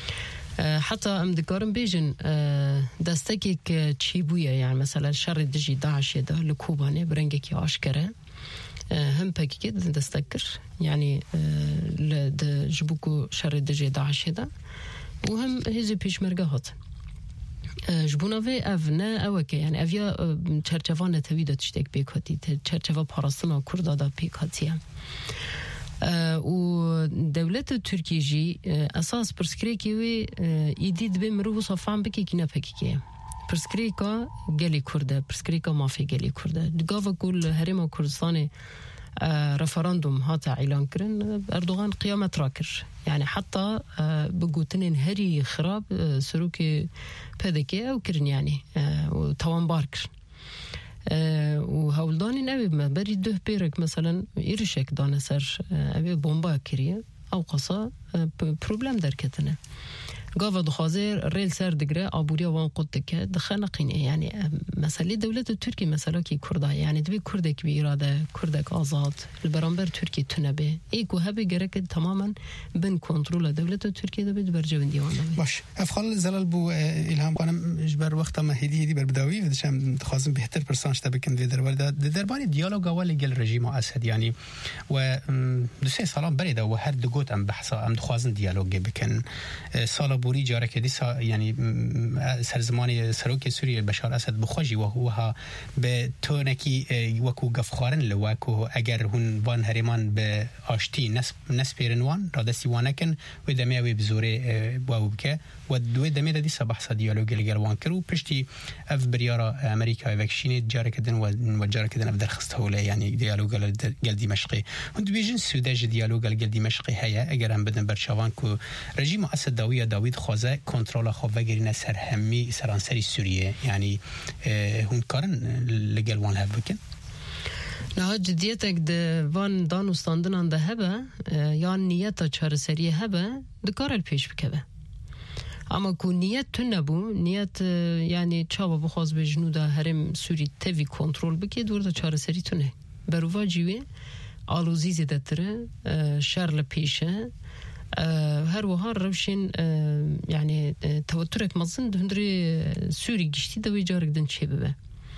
حتی ام دکارم بیجن دستکی که چی بویه یعنی مثلا شر دجی داعش ده لکوبانه برنگه که آشکره هم پکیکی دستکر یعنی جبوکو شر دجی داعش ده و هم هزی پیشمرگه هات جبوناوی افنا اوکه یعنی اویا چرچوان تویدا تشتک بیکاتی چرچوا پاراستنا کردادا بیکاتیه و دولت ترکیه جی اساس پرسکریکی وی ایدید به مرو صفان بکی کی نپکی پرسکریکا گلی کرده پرسکریکا مافی گلی کرده دگاو کل هرم کردستان رفراندوم هاتا اعلان کرن اردوغان قیامت را کر يعني حتى بقوتنين هري خراب سروكي بهذاكي أو كرن يعني وتوان باركر وهولداني نبي ما بريد ده بيرك مثلا إيرشك دانا سر أبي بومبا كريه أو قصة بروبلم دركتنا قاف دخازر ريل سر دقرة عبورية وان قدك دخلنا قينة يعني مسألة دولة التركي مسألة كي كردها يعني دبي كردك بإرادة كردك آزاد البرامبر تركي تنبه إيكو هبي جرك تماما بين كنترول دولة التركي دبي برجون ديوان باش افخال زلال بو الهام قانم اجبر وقت ما هدي بربداوي ودشم تخازم بهتر برسانش تبكن في درباري ديالوج اول قال رژیم اسد يعني و دو سه سال بريده و هر دو گوت ام بحثا ام دخوازن دیالوگ بکن سال بوری جاره که دیسا يعني سرزمانی سروک سوریه بشار اسد بخوجی و هو به تونکی وکو گفخارن لوکو اگر هون وان هریمان به آشتی نسپیرن وان را دستی وانکن و دمه و بزوره و بکه و دو دمه دیسا بحثا دیالوگ لگلوان کرو پشتی اف بریارا امریکا وکشینی جاره کدن و جاره کدن اف درخست هوله يعني ديالوج قال دمشقي هند بيجن سوداج ديالوج قال دمشقي هيا اگر هم بدن برشاوان کو رژیم اسد داوود خوازه کنترل خو وگرینه سرهمی سرانسری سوریه يعني هند کارن لگل وان هبکن نه جدیتک د وان دانوستاندن ده هبه یا نیت چهار سری هبه دکار پیش بکبه اما کو نیت تو نبو نیت یعنی چاوا بخواز به جنودا هرم سوری تیوی کنترل بکی دور دا چاره سری تونه بروا جیوه آلوزی زیده تره شرل پیشه هر وها روشین یعنی توترک مزن هندری سوری گشتی دوی جارک دن چه ببه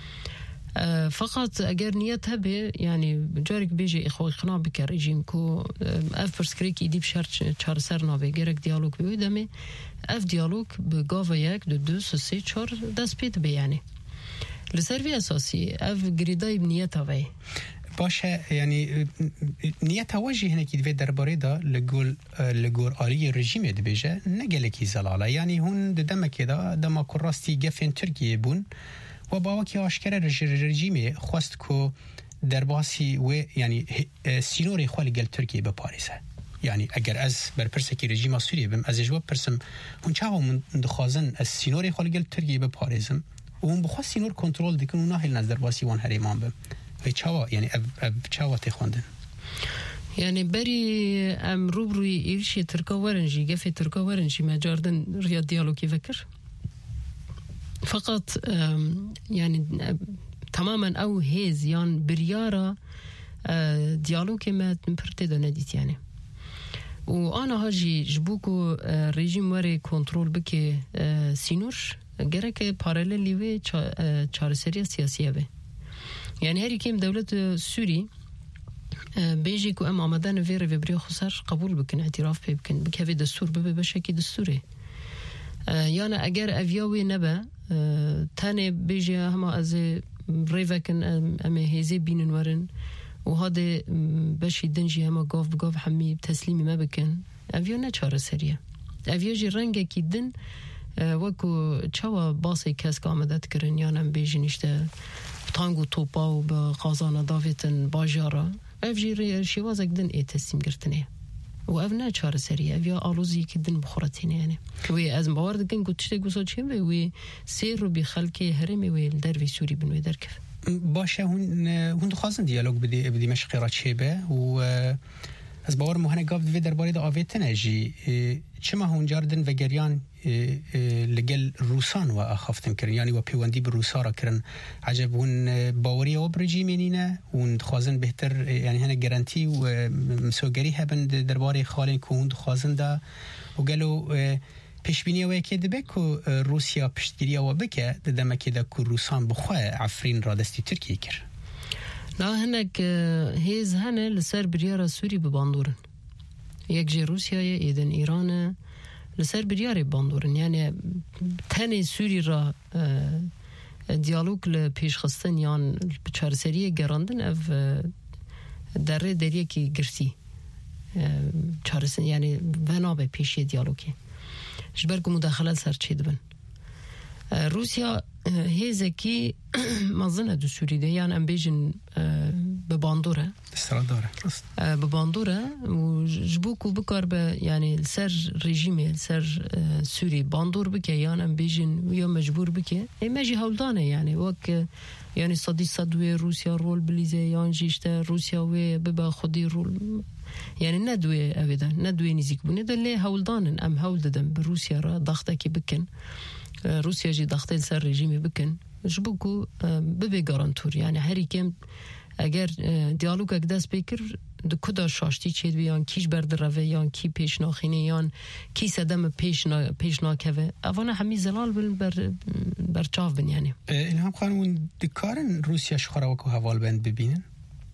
فقط اگر نیت هبه يعني جارك بيجي اخوي خنا بك رژیم کو اف پرسکریک ایدی بشار چهار سر ناوی گرک دیالوگ بیودمه اف دیالوگ به گاو یک دو دو سه چهار دست پید به يعني لسروی اساسی اف گریدای نیت هوی باشه يعني نيتها وجه هنا كي في درباري دا لقول آلية الرجيم يدبيجه نقلكي زلالة يعني هون دم كده دم كراستي جفن تركيا بون و باوکی آشکار رژیم خواست که در باسی و یعنی سینوری خالی گل ترکیه به پاریسه یعنی اگر از بر پرسکی رژیم سوریه بم از جواب پرسم اون چاو من دخوازن از سینوری خالی گل ترکیه به پاریسم و اون بخواست سینور کنترل دیکن اون نهیل نظر باسی وان هریمان بم و چاوا یعنی چاوا تخوندن يعني بري ام روبروي إيرشي تركا ورنجي قفي تركا ورنجي ما جاردن رياض ديالوكي فكر فقط يعني تماما او هيز يعني بريارة ديالوكي ما تنبرتدو نديت يعني وانا هاجي جبوكو ريجيم وري كنترول بكي سينور گرك پاراللی و چارسری سیاسیه به يعني هری كيم دولة سوري بيجي كو ام آمدن وير وبري خسر قبول بكن اعتراف بكن بكفي دستور بشكل دستوري يعني اگر اویاوی نبا تاني بيجي هما از ريفكن ام هيزي بينن ورن وهذا بشي دنجي هما قاف بقاف حمي تسليمي ما بكن اويا نچاره سريه اويا جي رنگه كي دن وكو چاوا باسي كسك آمدت کرن يعني بيجي نشته تانگو توپا و بقازان داویتن باجارا اوجي شوازك دن اي تسليم گرتنه و افنا چهار سری اویا آلوزی که دن بخورتینه یعنی وی از موارد کن گوشته گوسا چیم وی سیر رو بی خلقی هرمی وی در وی سوری بنوی در کف باشه هون خواستن دیالوگ بدی مشقی را چه به و از باور مهنه گفت وی درباره دا آویتنه جی چما هون جاردن و گریان لگل روسان و اخافتن کرن یعنی و پیوندی به روسا را کرن عجب هون باوری و برجیمینینه هون خوازن بهتر یعنی هنه گرانتی و مسوگری هبن درباره خالین که هون خوازن دا و گلو پیشبینی و یکی دبه که روسیا پشتگیری و بکه دمه که دا که روسان بخواه عفرین را دستی ترکیه کر لا هنک هیز هنه لسر بریار سوری بباندورن یک جی روسیا ایدن ایران لسر بریار باندورن یعنی تنی سوری را دیالوگ لپیش خستن یان چارسری گراندن اف دره دریه کی گرسی چارسن یعنی ونابه پیشی دیالوگی جبرگو مداخله سر چی دبن روسیا هیزکی مزنه دو سوریده یعنی ام بیجن بباندوره استراداره بباندوره و جبوکو بکار به یعنی سر رژیمه سر سوری باندور بکه یعنی ام بیجن یا مجبور بکه ایمجی هولدانه یعنی وک یعنی صدی صدوی روسیا رول بلیزه یعنی جیشته روسیا و ببا خودی رول يعني ندوي أبدا ندوي نزيك بني دل هولدان أم هول دم بروسيا را ضغطة كي بكن روسيا جي ضغطة لسر رجيمي بكن جبوكو ببي جارانتور يعني هري كم اگر دیالوگ اگداس بکر دو کدا شاشتی چید بیان کیش برد روه یان کی پیش ناخینه یان کی سدم پیش ناکوه اوانا همی زلال بر چاف بن یعنی الهام خانم دکارن روسیا شخورا وکو حوال بند ببینن؟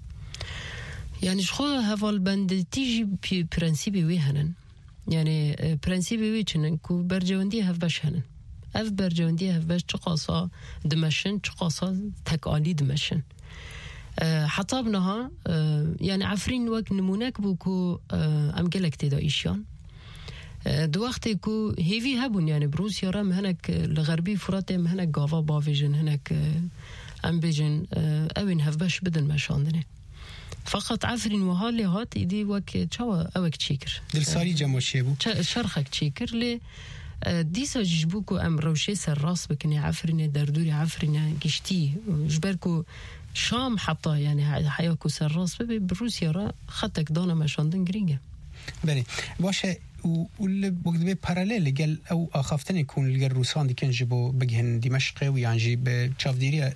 يعني شخو هفال بند تيجي برنسيبي وي هنن يعني برنسيبي وي چنن كو برجوندي هف باش هنن اف برجوندي هف باش چقاسا دمشن چقاسا تكالي دمشن حتى بنها يعني عفرين وقت نمونك بوكو ام قلك تدا ايشان دو وقت كو هيفي هبون يعني بروسيا رام هناك الغربي فرات هناك غافا بافيجن هناك ام بيجن اوين هف باش بدن مشاندنه فقط عفرين وهالي هات ايدي وك تشوا اوك تشيكر دل ساري جموشي بو شرخك تشيكر لي ديسا جبوكو ام روشي سر راس بكني عفرين دردوري عفرين قشتي جبركو شام حتى يعني حياكو سر راس بروسيا را خطك دانا مشاندن جرينجا بله باشه واللي وقت بي باراليل قال او اخافتن يكون لقى الروسان دي كان جيبو بجهن دمشق ويعني بتشاف ديري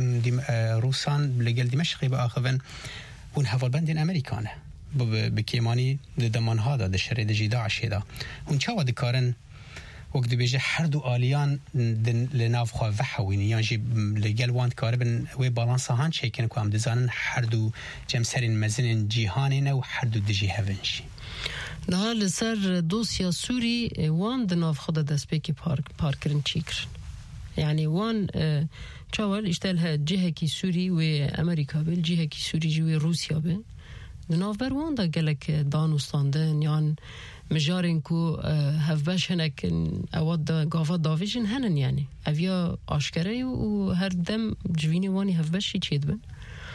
روسان لقى دمشق باخذن ون هفال بندين امريكانه بكيماني دمان هذا ده شريد جيدا عشيدا ون چاوا دكارن وقت بيجي حردو آليان لناف خواه وحويني يعني لقل واند كاربن وي بالانسا هان شاكين كو هم دزانن حردو جمسرين مزنين جيهانين و حردو دجي هفنشي نها لسر دوسيا سوري وان دناف خدا دسبيكي باركرن چيكرن يعني وان چاول اشتالها جهة كي سوري و امريكا بل جهة كي سوري جوي روسيا بل دناف بر وان دا قلك دانوستاندن يعني مجارين كو هفباش هناك اواد غافا دافيجن هنن يعني افيا اشكري و هر دم جويني واني هفباش يتشيد بن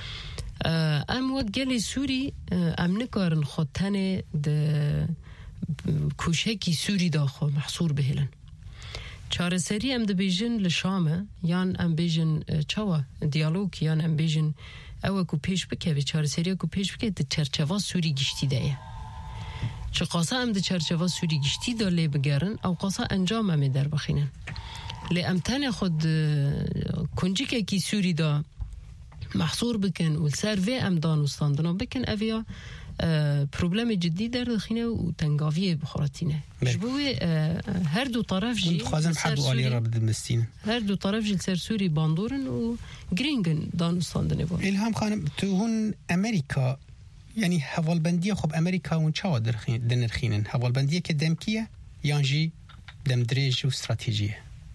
ام وقالي سوري ام نكارن خطاني ده كوشكي سوري داخل محصور بهلن چاره سری ام ده بیجن لشامه یان ام بیجن چاوا دیالوگ یان ام بیجن او کو پیش بکه و چاره سری کو پیش بکه ده چرچوا سوری گشتی ده چه قاسا ام ده چرچوا سوری گشتی ده لی بگرن او قاسا انجام ام در بخینن لی امتن خود کنجی که سوری ده محصور بکن و سر و ام دانوستاندنا بکن اویا پروبلم جدی در دخینه و تنگاوی بخوراتینه جبوی هر دو طرف جی هر دو طرف جی سر سوری باندورن و گرینگن دانوستاندنه بود الهام خانم تو هون امریکا یعنی حوالبندی خب امریکا اون چاوا دنرخینن حوالبندی که دمکیه یانجی دم دریج و استراتیجیه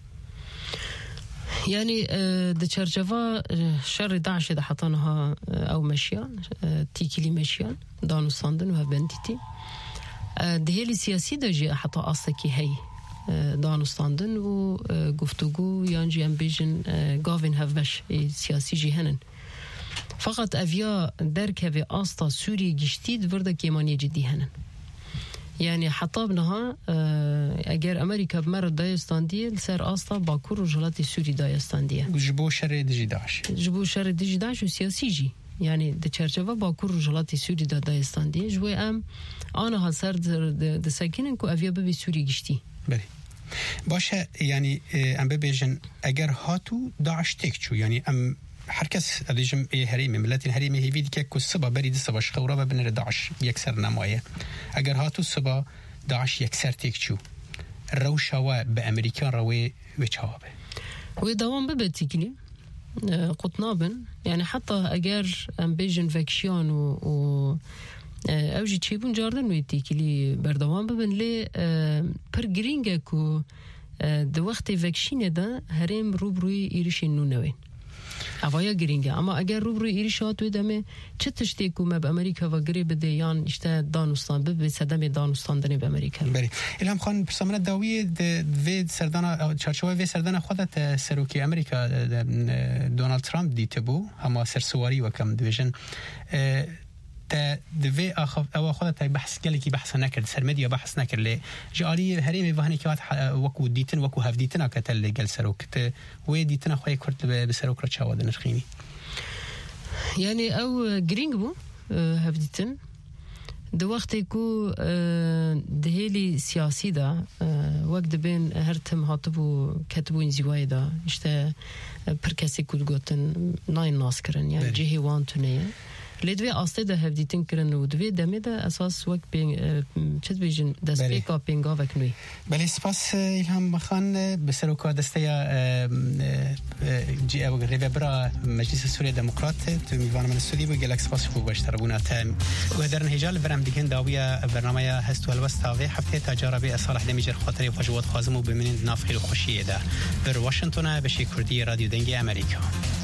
يعني ده چرچوا شر داعش ده حطانها او مشيان تيكلي مشيان دانوستاندن و بنديتي ده هي السياسي ده جي حتى اصلكي هي دانوستاندن و گفتگو يانجي ام بيجن غافين هفبش سياسي جي هنن فقط افيا دركه اصلا سوري جشتيد ورده كيمانيه جدي هنن يعني حتى بنها اگر امريكا بمر دايستانديه سر اصلا باكور وجلات سوري دايستانديه جبو شر دجداش جبو شر دجداش وسياسي جي يعني د چرچوا باكور وجلات سوري دايستانديه جوي ام انا هسر د ساكنن كو افيا بي سوري گشتي بله باشه يعني ام بيجن اگر هاتو داعش تكچو يعني ام هرکس ادیجم هریمی ملت هریمی هیوید که کسبا برید سبا شخورا و بنر داعش یکسر نمایه اگر هاتو سبا داعش یکسر تکچو روشوا به امریکا روی و چوابه و دوام ببتیکلی قطنابن يعني حتى اگر ام بيجن فاكشيون و اوجي تشيبون جاردن ويتيكلي بردوام ببن لي پر گرینگه کو د وقت فاكشين ده هرم روبروي ایرشین نونوین اوایه گرینگه اما اگر روبروی ایرشات و دمه چه تشتی که ما به امریکا و گریب دیان اشته دانوستان به صدم دانوستاندنی به امریکا بله الهام خان پرسامنه داوی و سردان چارچوبه و سردان خودت سروکی امریکا دونالد ترامپ دیته بو اما سرسواری و کم دیویژن دوی او خودت بحث کلی کی بحث نکرد سر مدیا بحث نکرد لی جاری هریمی وهنی که وکو دیتن وکو هف دیتن کتل گل سروکت و دیتن خوی کرد به سروک را چواد نرخینی يعني او گرینگ بو هف دیتن دو وقتی کو دهیلی سیاسی دا وقت بین هر تم هاتبو کتبو انزوای دا اشته پر کسی کود گوتن ناین ناس کرن یعنی جهی وان تونه لدوی آسته ده هفدیتن کرن و دوی دمه ده اساس وقت چت بیجن دست پیکا پینگا وکنوی. بله سپاس ایلهام خان بسر کار دسته جی او ریوبرا مجلس سوریه دموکرات تو میوان من استودیو و گلکس سپاس خوب باشتر بونات و در نهجال برام دیگه داویه برنامه هست و الوستاوی هفته تجاربی صالح دمیجر خاطری فجوات خازم و ببینید نافخیر و خوشیه ده بر واشنگتن به شی کردی رادیو دنگی امریکا.